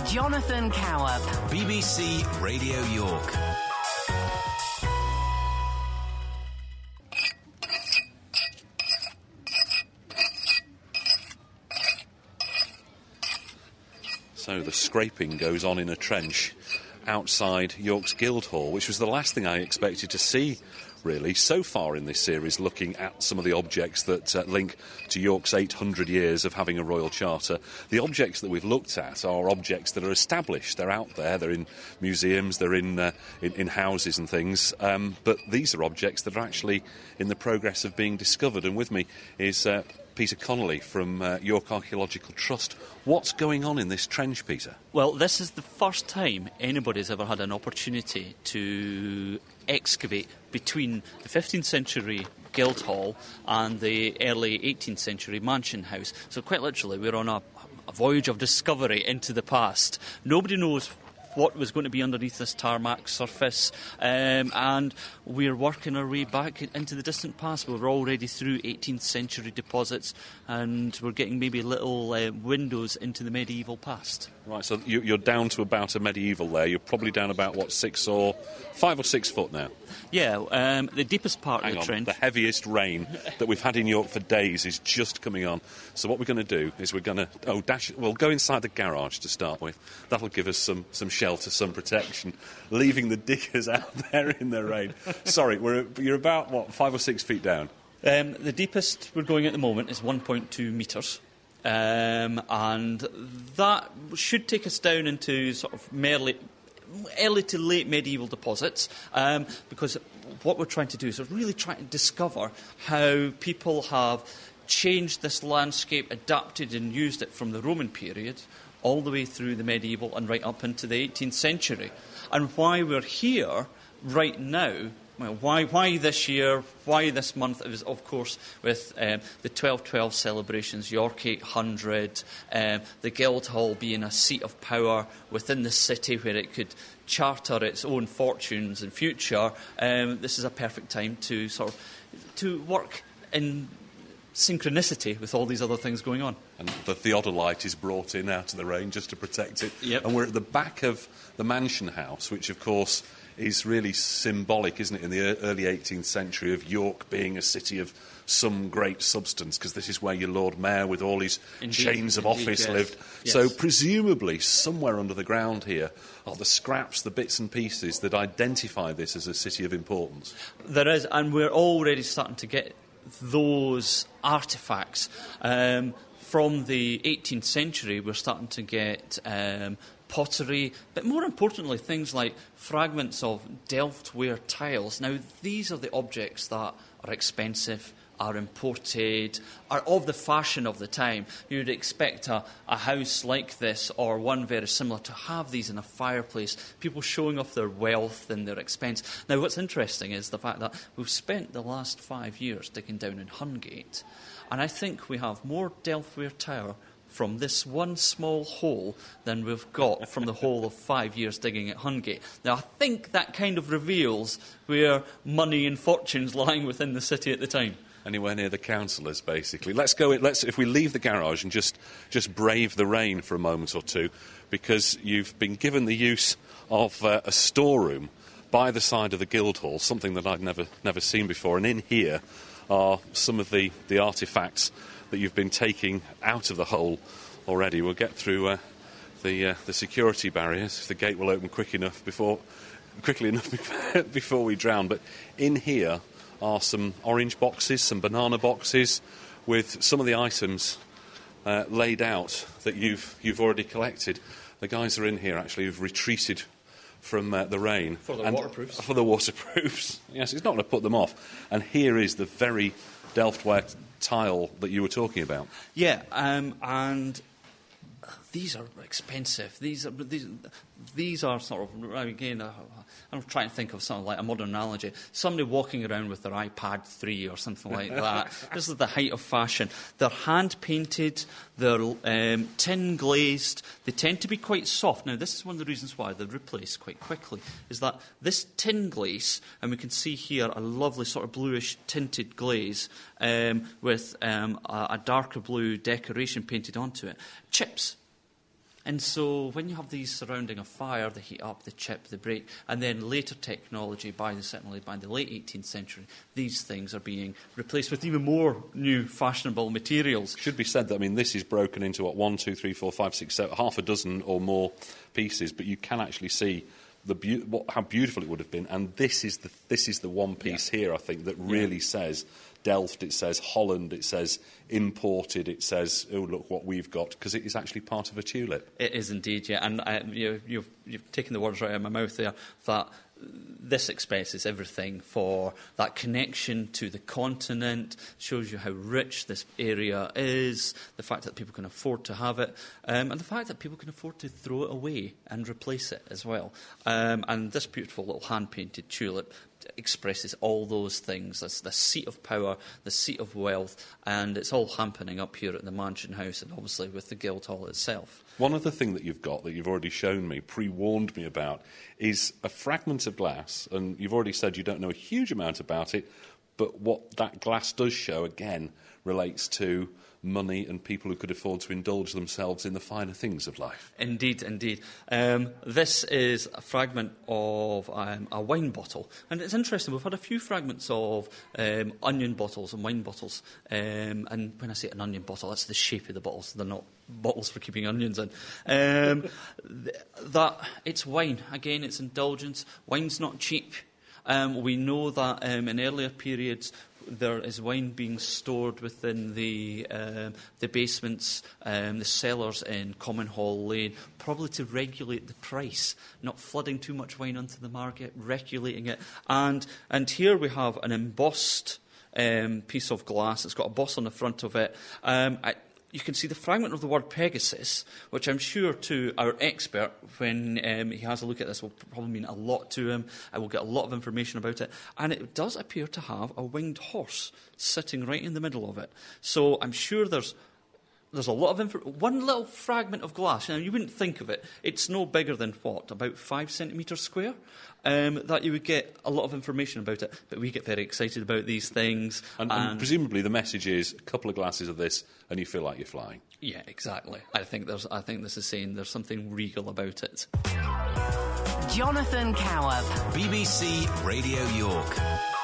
Jonathan Coward. BBC Radio York. So the scraping goes on in a trench outside York's Guildhall, which was the last thing I expected to see, really, so far in this series, looking at some of the objects that link to York's 800 years of having a royal charter. The objects that we've looked at are objects that are established. They're out there, they're in museums, they're in houses and things, but these are objects that are actually in the progress of being discovered. And with me is Peter Connolly from York Archaeological Trust. What's going on in this trench, Peter? Well, this is the first time anybody's ever had an opportunity to excavate between the 15th century Guildhall and the early 18th century Mansion House. So quite literally, we're on a voyage of discovery into the past. Nobody knows what was going to be underneath this tarmac surface, and we're working our way back into the distant past. We're already through 18th century deposits, and we're getting maybe little windows into the medieval past. Right, so you're down to about a medieval there. You're probably down about, 5 or 6 foot now? Yeah, the deepest part of the trench. The heaviest rain that we've had in York for days is just coming on. So what we're going to do is we're going to we'll go inside the garage to start with. That'll give us some shelter, some protection, leaving the diggers out there in the rain. Sorry, you're about, 5 or 6 feet down? The deepest we're going at the moment is 1.2 metres. And that should take us down into sort of early to late medieval deposits, because what we're trying to do is we're really trying to discover how people have changed this landscape, adapted and used it from the Roman period all the way through the medieval and right up into the 18th century. And why we're here right now, well, why this year, why this month? It was, of course, with the 1212 celebrations, York 800, the Guildhall being a seat of power within the city where it could charter its own fortunes and future. This is a perfect time to to work in synchronicity with all these other things going on. And the theodolite is brought in out of the rain just to protect it. Yep. And we're at the back of the Mansion House, which, of course, is really symbolic, isn't it, in the early 18th century of York being a city of some great substance, because this is where your Lord Mayor with all his chains of office yes. lived. Yes. So presumably somewhere under the ground here are the scraps, the bits and pieces that identify this as a city of importance. There is, and we're already starting to get those artefacts. From the 18th century, we're starting to get pottery, but more importantly, things like fragments of Delftware tiles. Now, these are the objects that are expensive, are imported, are of the fashion of the time. You'd expect a house like this, or one very similar, to have these in a fireplace, people showing off their wealth and their expense. Now, what's interesting is the fact that we've spent the last 5 years digging down in Hungate, and I think we have more Delftware tile from this one small hole than we've got from the whole of 5 years digging at Hungate. Now, I think that kind of reveals where money and fortunes lying within the city at the time. Anywhere near the councillors, basically. If we leave the garage and just brave the rain for a moment or two, because you've been given the use of a storeroom by the side of the Guildhall, something that I'd never seen before. And in here are some of the artefacts that you've been taking out of the hole already. We'll get through the security barriers if the gate will open quickly enough before we drown. But in here are some orange boxes, some banana boxes, with some of the items laid out that you've already collected. The guys are in here actually who've retreated from the rain. For the waterproofs. For the waterproofs. Yes, it's not going to put them off. And here is the very Delftware tile that you were talking about. Yeah, and these are expensive. These are sort of, again, I'm trying to think of something like a modern analogy. Somebody walking around with their iPad 3 or something like that. This is the height of fashion. They're hand-painted, they're tin-glazed, they tend to be quite soft. Now, this is one of the reasons why they're replaced quite quickly, is that this tin glaze, and we can see here a lovely sort of bluish tinted glaze with a darker blue decoration painted onto it, chips. And so when you have these surrounding a fire, the heat up, the chip, the break, and then later technology, certainly by the late 18th century, these things are being replaced with even more new fashionable materials. Should be said that, I mean, this is broken into, 1, 2, 3, 4, 5, 6, 7, half a dozen or more pieces, but you can actually see how beautiful it would have been. And this is the one piece here, I think, that really says Delft, it says Holland, it says imported, it says, oh, look what we've got, because it is actually part of a tulip. It is indeed, yeah. And you've taken the words right out of my mouth there, that this expresses everything for that connection to the continent, shows you how rich this area is, the fact that people can afford to have it, and the fact that people can afford to throw it away and replace it as well. And this beautiful little hand-painted tulip expresses all those things. That's the seat of power, the seat of wealth, and it's all happening up here at the Mansion House and obviously with the Guildhall itself. One other thing that you've got that you've already shown me, pre-warned me about, is a fragment of glass, and you've already said you don't know a huge amount about it, but what that glass does show, again, relates to money and people who could afford to indulge themselves in the finer things of life. Indeed, indeed. This is a fragment of a wine bottle. And it's interesting, we've had a few fragments of onion bottles and wine bottles. And when I say an onion bottle, that's the shape of the bottles. They're not bottles for keeping onions in. That it's wine. Again, it's indulgence. Wine's not cheap. We know that in earlier periods there is wine being stored within the basements, the cellars in Common Hall Lane, probably to regulate the price, not flooding too much wine onto the market, regulating it. And here we have an embossed piece of glass. It's got a boss on the front of it. You can see the fragment of the word Pegasus, which I'm sure to our expert, when he has a look at this, will probably mean a lot to him. I will get a lot of information about it. And it does appear to have a winged horse sitting right in the middle of it. So I'm sure there's a lot of one little fragment of glass. Now, you wouldn't think of it. It's no bigger than, what, about 5 centimetres square? That you would get a lot of information about it. But we get very excited about these things. And presumably the message is a couple of glasses of this and you feel like you're flying. Yeah, exactly. I think this is saying there's something regal about it. Jonathan Cowap, BBC Radio York.